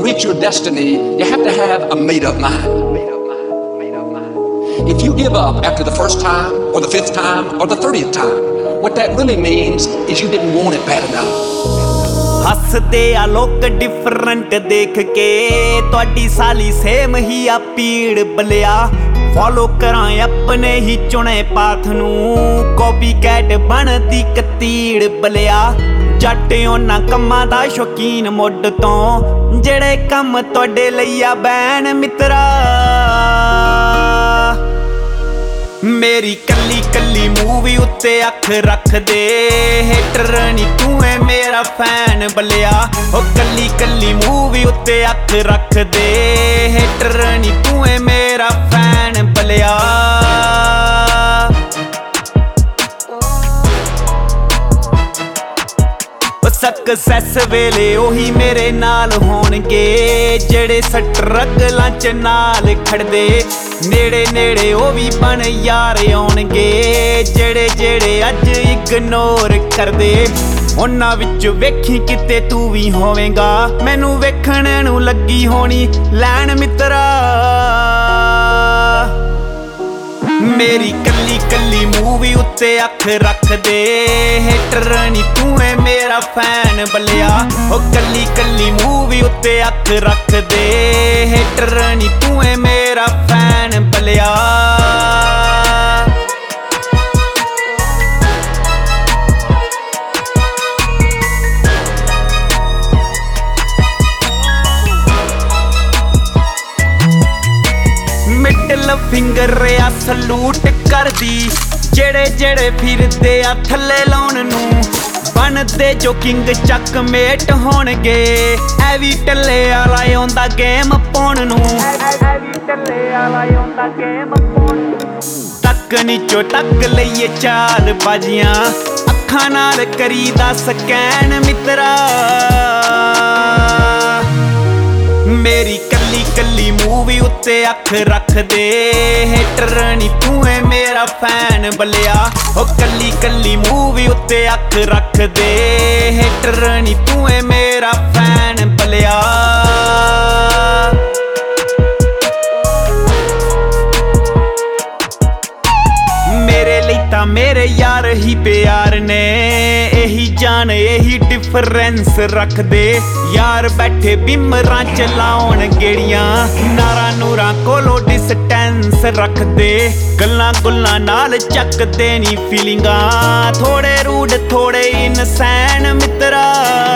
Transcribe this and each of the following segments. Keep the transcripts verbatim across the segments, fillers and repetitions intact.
reach your destiny, you have to have a made-up mind. If you give up after the first time, or the fifth time, or the thirtieth time, what that really means is you didn't want it bad enough. ਹੱਸਦੇ ਆ ਲੋਕ different ਦੇਖ ਕੇ, ਤੁਹਾਡੀ ਸਾਲੀ same ਹੀ ਆ ਪੀੜ ਬਲਿਆ। Follow ਕਰਾਂ ਆਪਣੇ ਹੀ ਚੁਣੇ ਪਾਥ ਨੂੰ, ਕਾਪੀ ਕੈਟ ਬਣਦੀ ਕਤੀੜ ਬਲਿਆ। ਜੱਟ ਉਹਨਾਂ ਕੰਮਾਂ ਦਾ ਸ਼ੌਕੀਨ ਮੁੱਢ ਤੋਂ, ਜਿਹੜੇ ਕੰਮ ਤੁਹਾਡੇ ਲਈ ਆ ਬੈਨ ਮਿੱਤਰਾ। ਮੇਰੀ ਕੱਲੀ ਕੱਲੀ ਮੂਵੀ ਉੱਤੇ ਅੱਖ ਰੱਖਦੇ, ਹੇਟਰ ਨੀ ਤੂੰ ਏ ਮੇਰਾ ਫੈਨ ਬਲਿਆ। ਉਹ ਕੱਲੀ ਕੱਲੀ ਮੂਵੀ ਉੱਤੇ ਅੱਖ ਰੱਖਦੇ, ਹੇਟਰ ਨੀ ਤੂੰ ਏ ਮੇਰਾ ਫੈਨ ਬਲਿਆ। ਸਕਸੈਸ ਵੇਲੇ ਉਹੀ ਮੇਰੇ ਨਾਲ ਹੋਣਗੇ, ਜਿਹੜੇ ਸਟਰਗਲਾਂ ਚ ਨਾਲ ਖੜਦੇ। ਨੇੜੇ ਨੇੜੇ ਉਹ ਵੀ ਬਣ ਯਾਰ ਆਉਣਗੇ, ਜਿਹੜੇ ਜਿਹੜੇ ਅੱਜ ਇਗਨੋਰ ਕਰਦੇ। ਉਹਨਾਂ ਵਿੱਚ ਵੇਖੀ ਕਿਤੇ ਤੂੰ ਵੀ ਹੋਵੇਂਗਾ, ਮੈਨੂੰ ਵੇਖਣ ਨੂੰ ਲੱਗੀ ਹੋਣੀ ਲੈਣ ਮਿੱਤਰਾ। ਮੇਰੀ ਕੱਲੀ ਕੱਲੀ ਮੂਵੀ ਉੱਤੇ ਅੱਖ ਰੱਖਦੇ, ਹੇਟਰ ਨੀ ਤੂੰ ਏ ਮੇਰਾ ਫੈਨ ਬਲਿਆ। ਉਹ ਕੱਲੀ ਕੱਲੀ ਮੂਵੀ ਉੱਤੇ ਅੱਖ ਰੱਖਦੇ, ਹੇਟਰ ਨੀ ਤੂੰ ਏ ਮੇਰਾ ਫੈਨ ਬਲਿਆ। ਮਿਡਲ ਫਿੰਗਰ ਆ ਸਲੂਟ ਕਰਦੀ, ਜਿਹੜੇ ਜਿਹੜੇ ਫਿਰਦੇ ਆ ਥੱਲੇ ਲਾਉਣ ਨੂੰ। ਬਣਦੇ ਜੋ ਕਿੰਗ ਚੱਕ ਮੇਟ ਹੋਣਗੇ, ਐ ਵੀ ਟੱਲੇ ਵਾਲਾ ਆਉਂਦਾ ਗੇਮ ਪਾਉਣ ਨੂੰ। ਐ ਵੀ ਟੱਲੇ ਵਾਲਾ ਆਉਂਦਾ ਗੇਮ ਪਾਉਣ ਨੂੰ। ਤੱਕ ਨੀਚੋ ਤੱਕ ਲਈਏ ਚਾਰ ਬਾਜੀਆਂ, ਅੱਖਾਂ ਨਾਲ ਕਰੀਦਾ ਸਕੈਨ ਮਿੱਤਰਾ। ਮੇਰੀ ਕੱਲੀ ਕੱਲੀ ਮੂਵੀ ਉੱਤੇ ਅੱਖ ਰੱਖਦੇ, ਹੇਟਰ ਨੀ ਤੂੰ ਏ ਮੇਰਾ ਫੈਨ ਬਲਿਆ। ਉਹ ਕੱਲੀ ਕੱਲੀ ਮੂਵੀ ਉੱਤੇ ਅੱਖ ਰੱਖਦੇ, ਹੇਟਰ ਨੀ ਤੂੰ ਏ ਮੇਰਾ ਫੈਨ ਬਲਿਆ। ਮੇਰੇ ਲਈ ਤਾਂ ਮੇਰੇ ਯਾਰ ਹੀ ਪਿਆਰ ਨੇ, ਇਹੀ ਜਾਨ ਇਹੀ ਡਿਫਰੈਂਸ ਰੱਖਦੇ। ਯਾਰ ਬੈਠੇ ਬਿਮਰਾਂ ਚਲਾਉਣ ਗੇੜੀਆਂ, ਨਾਰਾਂ ਨੂਰਾਂ ਕੋਲੋਂ ਡਿਸਟੈਂਸ ਰੱਖਦੇ। ਗੱਲਾਂ ਗੁੱਲਾਂ ਨਾਲ ਚੱਕਦੇ ਨੀ ਫੀਲਿੰਗਾਂ, ਥੋੜੇ ਰੂਡ ਥੋੜੇ ਇਨਸੈਨ ਮਿੱਤਰਾ।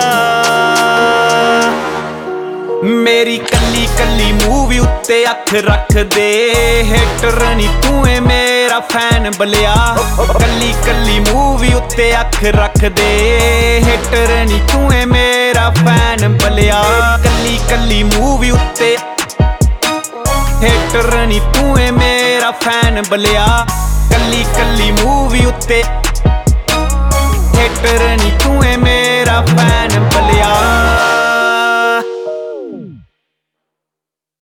ਮੇਰੀ ਕੱਲੀ ਕੱਲੀ ਮੂਵੀ ਉੱਤੇ ਅੱਖ ਰੱਖਦੇ, ਹੇਟਰ ਨੀ ਤੂੰ ਏ ਮੇਰਾ ਫੈਨ ਬਲਿਆ। ਕੱਲੀ ਕੱਲੀ ਮੂਵੀ ਉੱਤੇ ਅੱਖ ਰੱਖਦੇ, ਹੇਟਰ ਨੀ ਤੂੰ ਏ ਮੇਰਾ ਫੈਨ ਬਲਿਆ। ਕੱਲੀ ਕੱਲੀ ਮੂਵੀ ਉੱਤੇ ਹੇਟਰ ਨੀ ਤੂੰ ਏ ਮੇਰਾ ਫੈਨ ਬਲਿਆ। ਕੱਲੀ ਕੱਲੀ ਮੂਵੀ ਉੱਤੇ ਹੇਟਰ ਨੀ ਤੂੰ ਏ ਮੇਰਾ ਫੈਨ ਬਲਿਆ।